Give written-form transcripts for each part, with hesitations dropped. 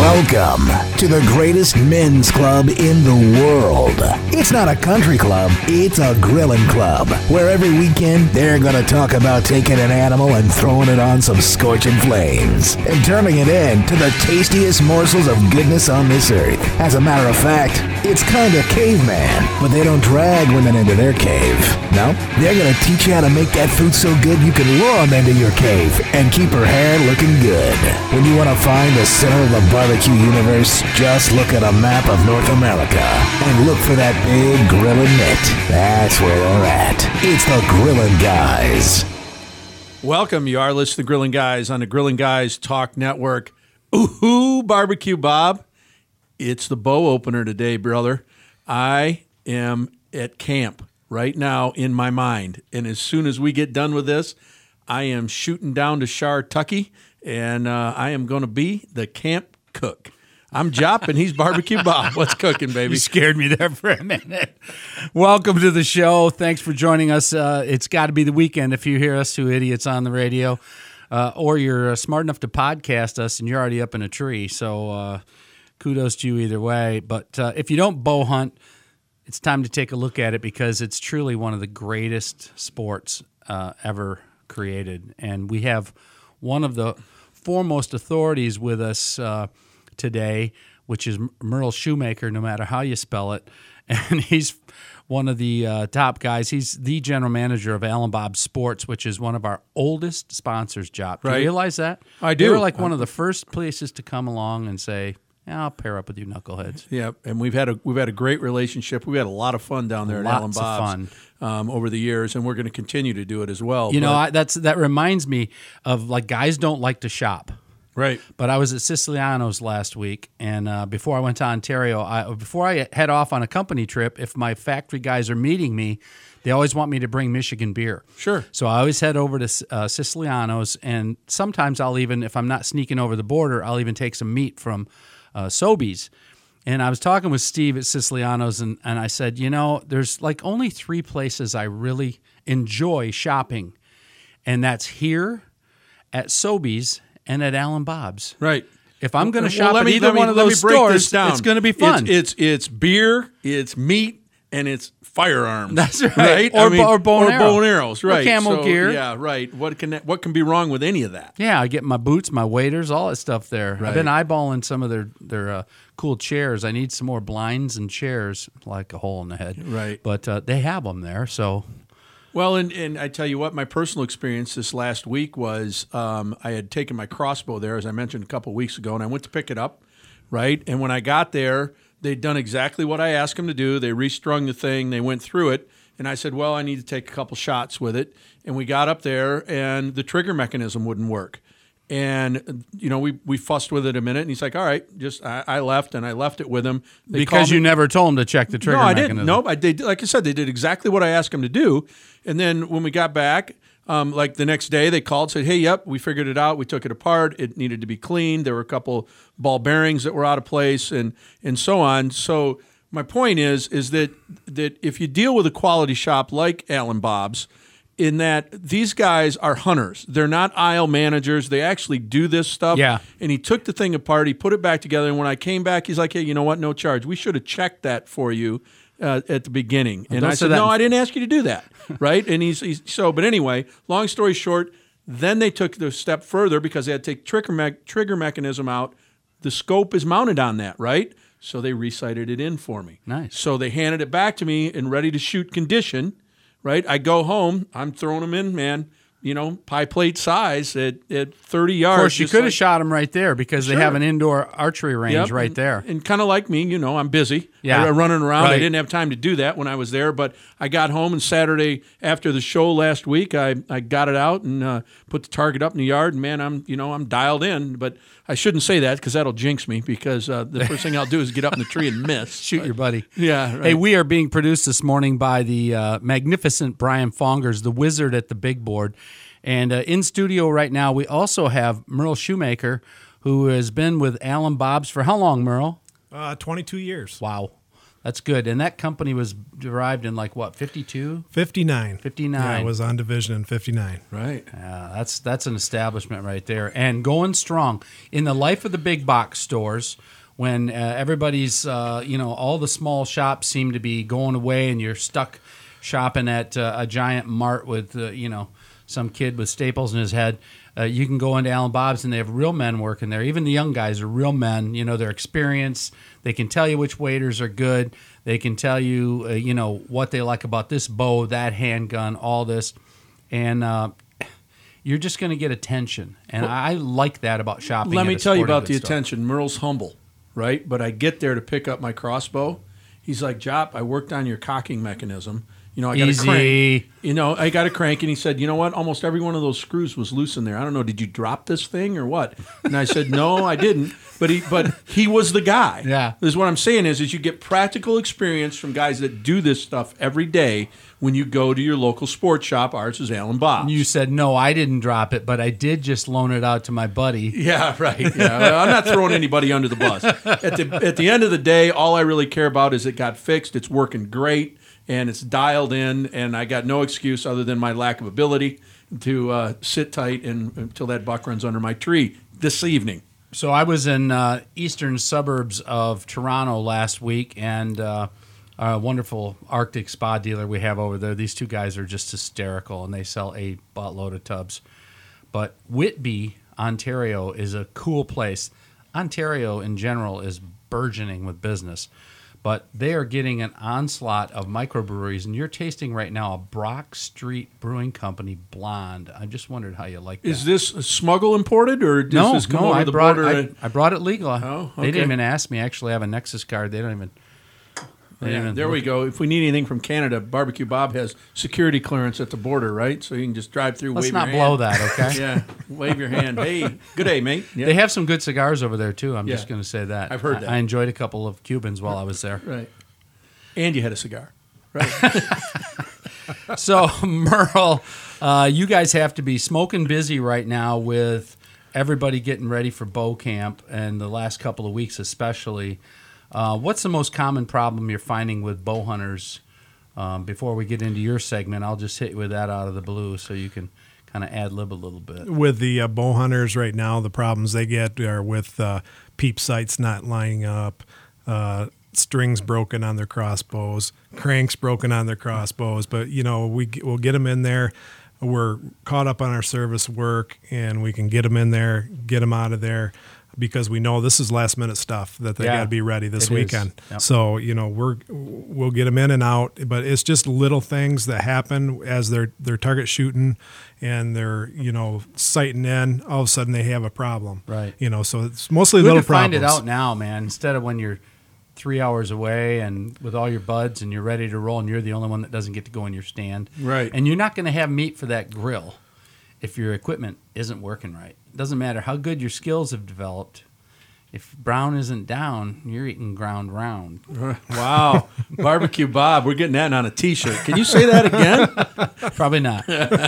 Welcome to the greatest men's club in the world. It's not a country club, it's a grilling club, where every weekend they're going to talk about taking an animal and throwing it on some scorching flames and turning it into the tastiest morsels of goodness on this earth. As a matter of fact, it's kind of caveman, but they don't drag women into their cave. No, they're going to teach you how to make that food so good you can lure them into your cave and keep her hair looking good. When you want to find the center of the barbecue universe, just look at a map of North America and look for that big grilling mitt. That's where they're at. It's the Grillin' Guys. Welcome. You are listening to Grilling Guys on the Grilling Guys Talk Network. Ooh, barbecue, Bob. It's the bow opener today, brother. I am at camp right now in my mind, and as soon as we get done with this, I am shooting down to Char-Tucky, and I am going to be the camp cook. I'm Jop, and he's Barbecue Bob. What's cooking, baby? You scared me there for a minute. Welcome to the show. Thanks for joining us. It's got to be the weekend if you hear us two idiots on the radio, or you're smart enough to podcast us, and you're already up in a tree. So kudos to you either way. But if you don't bow hunt, it's time to take a look at it because it's truly one of the greatest sports ever created. And we have one of the foremost authorities with us today, which is Merle Shoemaker, no matter how you spell it. And he's one of the top guys. He's the general manager of Alan Bob's Sports, which is one of our oldest sponsors, Jop. Do you realize that? I do. They were like one of the first places to come along and say, yeah, I'll pair up with you knuckleheads. Yeah, and we've had a great relationship. We've had a lot of fun down there at Alan Bob's over the years, and we're going to continue to do it as well. You know, that reminds me of, like, guys don't like to shop. Right. But I was at Siciliano's last week, and before I went to Ontario, before I head off on a company trip, if my factory guys are meeting me, they always want me to bring Michigan beer. Sure. So I always head over to Siciliano's, and sometimes I'll even, if I'm not sneaking over the border, I'll even take some meat from Sobeys. And I was talking with Steve at Siciliano's, and I said, you know, there's like only three places I really enjoy shopping, and that's here, at Sobeys, and at Alan Bob's. Right. If I'm going to shop at either one of those stores, it's going to be fun. It's beer, it's meat, and it's firearms. That's right. Or bow and arrows. Right. Or camel gear. Yeah, right. What can be wrong with any of that? Yeah, I get my boots, my waders, all that stuff there. Right. I've been eyeballing some of their cool chairs. I need some more blinds and chairs, like a hole in the head. Right. But they have them there, so... Well, and I tell you what, my personal experience this last week was I had taken my crossbow there, as I mentioned a couple of weeks ago, and I went to pick it up, right? And when I got there, they'd done exactly what I asked them to do. They restrung the thing. They went through it. And I said, well, I need to take a couple shots with it. And we got up there, and the trigger mechanism wouldn't work. And, you know, we fussed with it a minute, and he's like, all right, I left, and I left it with him. Because you never told him to check the trigger mechanism. No, I didn't. Like I said, they did exactly what I asked them to do. And then when we got back, like the next day, they called, said, hey, yep, we figured it out. We took it apart. It needed to be cleaned. There were a couple ball bearings that were out of place and so on. So my point is that if you deal with a quality shop like Alan Bob's, in that these guys are hunters. They're not aisle managers. They actually do this stuff. Yeah. And he took the thing apart. He put it back together. And when I came back, he's like, hey, you know what? No charge. We should have checked that for you at the beginning. And I said, no, I didn't ask you to do that. Right? And but anyway, long story short, then they took the step further because they had to take trigger mechanism out. The scope is mounted on that, right? So they resighted it in for me. Nice. So they handed it back to me in ready to shoot condition. Right, I go home. I'm throwing them in, man. You know, pie plate size at 30 yards. Of course, you could have shot them right there because they have an indoor archery range right there. And kind of like me, you know, I'm busy. Yeah, I'm running around. Right. I didn't have time to do that when I was there, but I got home, and Saturday after the show last week, I got it out and put the target up in the yard. And man, I'm dialed in. But I shouldn't say that because that'll jinx me. Because the first thing I'll do is get up in the tree and miss. Shoot your buddy. Yeah. Right. Hey, we are being produced this morning by the magnificent Brian Fongers, the wizard at the big board. And in studio right now, we also have Merle Shoemaker, who has been with Alan Bob's for how long, Merle? 22 years. Wow. That's good. And that company was derived in 52? 59. 59. Yeah, it was on division in 59. Right. Yeah, that's an establishment right there. And going strong. In the life of the big box stores, when everybody's, all the small shops seem to be going away and you're stuck shopping at a giant mart with, some kid with staples in his head, you can go into Alan Bob's and they have real men working there. Even the young guys are real men. They're experienced. They can tell you which waiters are good. They can tell you, what they like about this bow, that handgun, all this. And you're just going to get attention. And I like that about shopping. Let me tell you about the store. attention. Merle's humble, right? But I get there to pick up my crossbow. He's like, Jop, I worked on your cocking mechanism. I got Easy. a crank. I got a crank, and he said, you know what? Almost every one of those screws was loose in there. I don't know. Did you drop this thing or what? And I said, no, I didn't. But he was the guy. Yeah. This is what I'm saying is you get practical experience from guys that do this stuff every day when you go to your local sports shop. Ours is Alan Bob's. You said, no, I didn't drop it, but I did just loan it out to my buddy. Yeah, right. Yeah, I'm not throwing anybody under the bus. At the end of the day, all I really care about is it got fixed. It's working great. And it's dialed in, and I got no excuse other than my lack of ability to sit tight until that buck runs under my tree this evening. So I was in eastern suburbs of Toronto last week, and a wonderful Arctic spa dealer we have over there. These two guys are just hysterical, and they sell a buttload of tubs. But Whitby, Ontario, is a cool place. Ontario, in general, is burgeoning with business. But they are getting an onslaught of microbreweries, and you're tasting right now a Brock Street Brewing Company blonde. I just wondered how you like that. Is this smuggle imported, or does this come over the border? I brought it legal. Oh, okay. They didn't even ask me. I actually have a Nexus card. They don't even. There we go. If we need anything from Canada, Barbecue Bob has security clearance at the border, right? So you can just drive through. Let's wave not your blow hand. that, okay? Yeah, wave your hand. Hey, good day, mate. Yeah. They have some good cigars over there too. I'm Yeah. just going to say that. I've heard that. I enjoyed a couple of Cubans while I was there. Right. And you had a cigar. Right. So, Merle, you guys have to be smoking busy right now with everybody getting ready for bow camp, and the last couple of weeks especially. What's the most common problem you're finding with bow hunters? Before we get into your segment, I'll just hit you with that out of the blue so you can kind of ad-lib a little bit. With the bow hunters right now, the problems they get are with peep sights not lining up, strings broken on their crossbows, cranks broken on their crossbows. But, we'll get them in there. We're caught up on our service work, and we can get them in there, get them out of there, because we know this is last minute stuff that they got to be ready this weekend. Yep. So, we'll get them in and out, but it's just little things that happen as they're target shooting and they're, sighting in. All of a sudden they have a problem. Right. So it's mostly We little can find problems. it out now, man, instead of when you're 3 hours away and with all your buds and you're ready to roll and you're the only one that doesn't get to go in your stand. Right. And you're not going to have meat for that grill if your equipment isn't working right. It doesn't matter how good your skills have developed. If brown isn't down, you're eating ground round. Wow. Barbecue Bob, we're getting that on a T-shirt. Can you say that again? Probably not.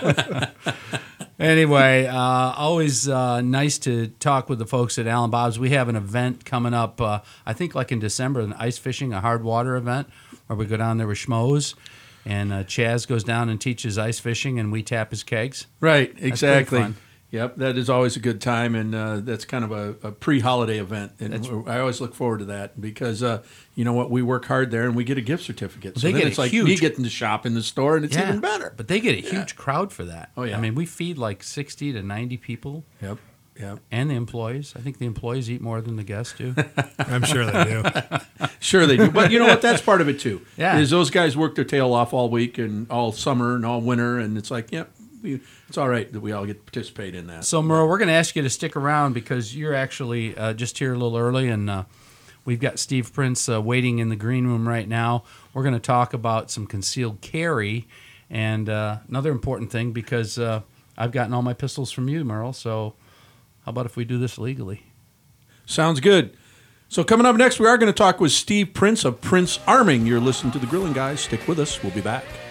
Anyway, always nice to talk with the folks at Alan Bob's. We have an event coming up, I think like in December, an ice fishing, a hard water event, where we go down there with schmoes. And Chaz goes down and teaches ice fishing, and we tap his kegs. Right, pretty exactly. fun. Yep, that is always a good time, and that's kind of a pre-holiday event. And I always look forward to that because, you know what, we work hard there, and we get a gift certificate. So They then get it's a like huge- me getting to shop in the store, and it's even better. But they get a huge crowd for that. Oh, yeah. I mean, we feed like 60 to 90 people. Yep, yep. And the employees. I think the employees eat more than the guests do. I'm sure they do. Sure they do. But you know what? That's part of it, too. Yeah. Is those guys work their tail off all week and all summer and all winter, and it's like, yep, it's all right that we all get to participate in that. So, Merle, we're going to ask you to stick around because you're actually just here a little early, and we've got Steve Prince waiting in the green room right now. We're going to talk about some concealed carry and another important thing because I've gotten all my pistols from you, Merle, so how about if we do this legally? Sounds good. So coming up next, we are going to talk with Steve Prince of Prince Arming. You're listening to The Grilling Guys. Stick with us. We'll be back.